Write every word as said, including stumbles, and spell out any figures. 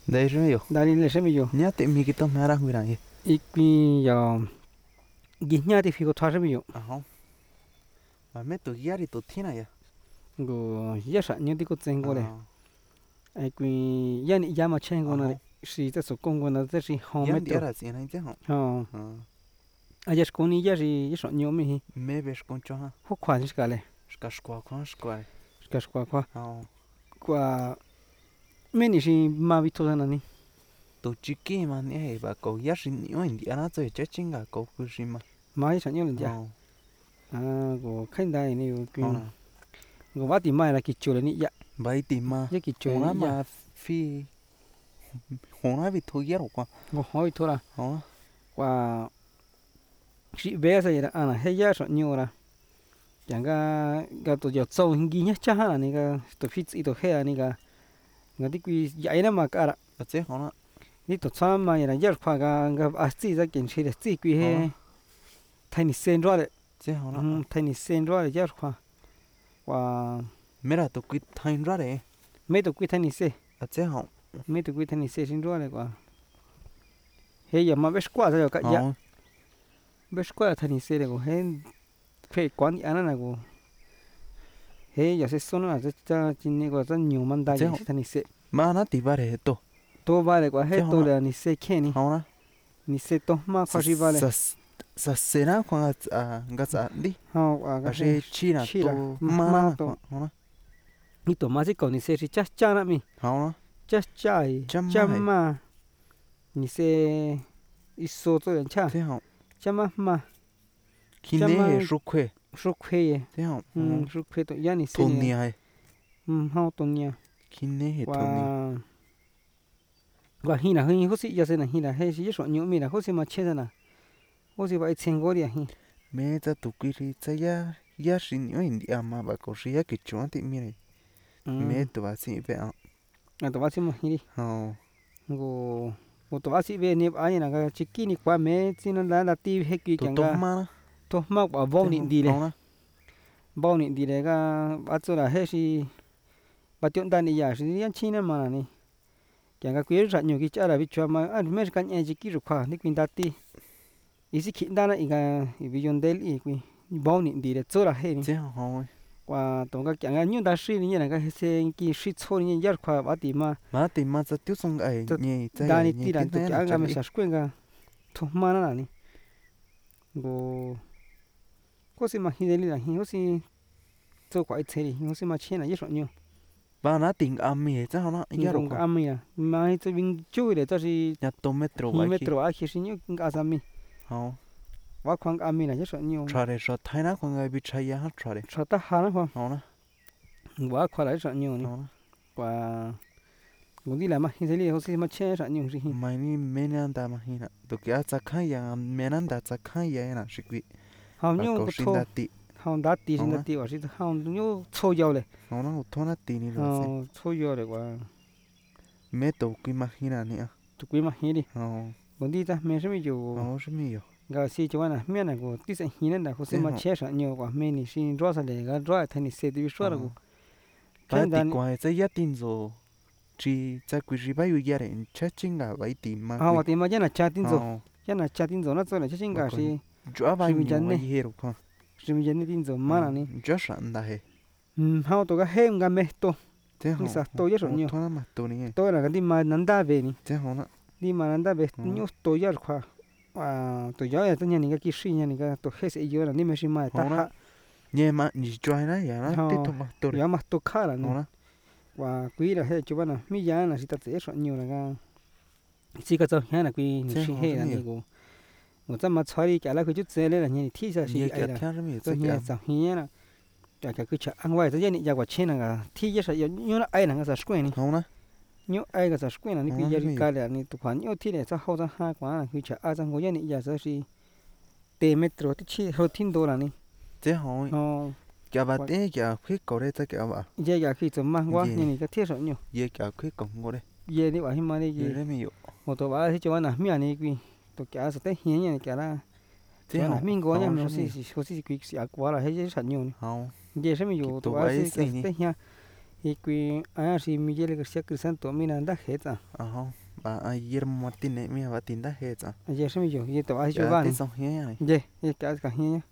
Đây rồi nhiều. Đây là xem video. Nhớ tìm mi cái tôm mà ra người này. Ít khi giờ ghi nhớ thì phi có thoát video. À không. Mà mấy tụi kia thì tụi thế này à? Go ya sa nhớ thì có tên go đấy. À. Ai quy ya ni ya mà chen go này. Sĩ ta số công go này ta sĩ home Yếm metro. đi ra gì này chứ không? Ha. À. Ai ya có ni ya gì ya sợ nhớ mi. Mấy bé con cho ha. Hốt khoan chứ cả này. Ska squat con squat. Ska squat qua. À. Qua mình thì mà bị thôi này. Tụi chị kia mà nè bà cậu giá sinh nhiều hình đi ăn chơi chết chính cả cậu cứ gì mà. Mà sợ nhớ lên À. ya. À go khen đây này quy. À. Go bắt thì mai là kịch chuột này ya. Vậy tìm mà. Ya kịch chuột này mà phi. Hôm nay bị thôi giá rồi qua. Go hỏi thôi là. À. Qua chị bé sao vậy à là hay giá sợ nhiều là chẳng ga ga tụi giờ sâu hình gì nhá cha là này ga tụi phi chỉ tụi hè này ga người đi quy dạy nó mà cả là Ở chế họ nó. đi tụi sao mà là giờ khoa ga ga à chỉ ra kiểm tra để chỉ quy hè thay ni sen rồi đấy Chế họ nó. thay ni sen rồi đấy giờ khoa và Mấy là tụi quýt thay ra đấy. mấy tụi quy thay ni sen Ở chế họ. mấy tụi quy thay ni sen xin rồi đấy quả hay giờ mà biết qua rồi cả giờ biết qua thay ni sen đấy quả hay phải quán gì ăn này quả hey giờ sẽ số nó là cho chính này có rất nhiều món đa dạng thành nise mà nó thì ba để to to ba đấy quá hết to là nise khen không á nise to mà khó gì ba đấy sa se na khoa à ngã sa đi ha à cái chi là to mà to không á đi to mà chỉ còn nise thì chắc chắn lắm mi không á chắc chắn chắc mà nise iso to là chắc thế không chắc mà mà khi này rút khuê rút khuê thế không ừ rút khuê to ya nise tuần này ừ ha tuần này khi này hết tuần này và khi nào khi hốt xị giờ này khi nào hay chỉ số nhiều mi là hốt xị mà chết rồi hốt xị vậy xem có đi à hi mẹ ta tụi kia thì ta ya ya xin nhiều hình đi mà bà có gì cái chuyện thì mi này mẹ tụi bà xin về à à tụi bà xin mà hi đi oh go go tụi bà xin về nếp ai là cái chỉ kia ni qua mẹ xin nó là là ti hết kia chẳng ga ga to mà bảo vong nịnh đi đấy vong nịnh đi đấy ga bắt cho là hết xị bắt chuyện ta đi giả xị ăn chi nữa mà này chẳng ga quý rất nhiều cái chả là bị cho mà anh mấy cái anh chỉ kia rồi qua nick mình ta ti ý sĩ kiện ta là ý cái ví dụ đây ý cái vong nịnh đi đấy cho là hết thế không qua tổng cái chẳng ga như ta suy như là cái xe kia suy cho như giờ qua bắt đi mà mà tìm mà rất tiêu sung ấy nhỉ đa đi ti là tụi chẳng ga mình sẽ quên ga thôi mà nó là này go có gì mà hiện tại là hiện có gì cho quậy thế thì có gì mà chuyện là rất nhiều bà nó tình âm mi chứ không nó giờ rồi âm mi à mà cho mình chui để cho gì nhà tôm metro vậy metro à khi sinh những cái âm mi không và khoảng âm mi là rất nhiều trà để trà thái nó khoảng ngày bị cháy ya hết trà để trà ta hà nó không không nó và khoảng lại rất nhiều này và muốn đi làm mà hiện tại là có gì mà chuyện rất nhiều gì mày ni men ăn ta mà hiện à tụi kia chắc khai ya men ăn ta chắc khai ya na sĩ quý không như có thô tị không đắt tị sinh đắt tị và sĩ không như thô dầu này không nó thô nó tị này rồi thô dầu này quá mẹ tụi kia mà hiện à nè tụi quý mà hiện đi không muốn đi ta mẹ sẽ bị dù không sẽ mi rồi gà xí cho anh à mẹ này của tí sẽ hiện là có gì mà chết rất nhiều quá mẹ này xin rõ ràng để gà rõ thành này sẽ đi rõ rồi cái tị quay sẽ giá tin rồi chỉ sẽ quý gì bao nhiêu đấy chết chính là vậy tìm mà à và tìm mà chắc là cha tin rồi chắc là cha tin rồi nó rồi là chết chính cả xí chúa bao nhiêu vậy hết rồi con xí mình nhận tin rồi mà là này chúa sẵn đã hết ừm hao tôi cái hem gà mẹ to thế không sao tôi rất nhiều thôi mà tôi này tôi là cái đi mà nắn đa về này thế không đó đi mà nắn đa về nhiều tôi rất khoa à tôi nhớ là tôi nhận những cái kỹ sư nhận những cái tôi hết sẽ nhớ là đi mà xin mà ta hạ nhẹ mà nhỉ trai này ya nó tiếp tục mà tôi ya mà tôi khá là nữa và quý là hết chú bạn à mi giá là chỉ ta sẽ rất nhiều là cái chỉ có cho hay là quý chỉ hết là nhiều một trăm mà chơi đi cả là cứ chút xe lên là như thì sao chỉ ai là tôi nghe sao nghe là cả cái cứ chả ăn ngoài tôi nhận ra quả trên là thì rất là nhiều là ai là cái sao quên này không đó nhiều ai cái sao quên là cái giờ cái là này tụi khoản nhiều thì này sao hậu ra hai quả là cứ chả ai sang ngồi nhận ra sao chỉ tê metro thì chỉ hơn thiên đô là này thế không cả bà té cả khuyết cầu đây tất cả bà giờ cả khi tụi mang quá như này cái thiết rất nhiều giờ cả khuyết cầu ngồi đây giờ đi bảo hiểm mà đi giờ đấy nhiều một tụi bà thì cho anh à mi anh ấy quý tụi cả sẽ thấy hiền như cả là thế là mình có nhà mình sẽ sẽ sẽ quý sẽ quá là hết rất nhiều không giờ sẽ mình dùng tụi bà sẽ sẽ thấy nha Ikui a xi Miguel Garcia Crisanto mina nda hetsa. Ajá. Ba Guillermo Martínez mía ba tinda hetsa. Ayer se me yo y te vas a Ya te llevar. son hiena. Ye, y que has cajiña.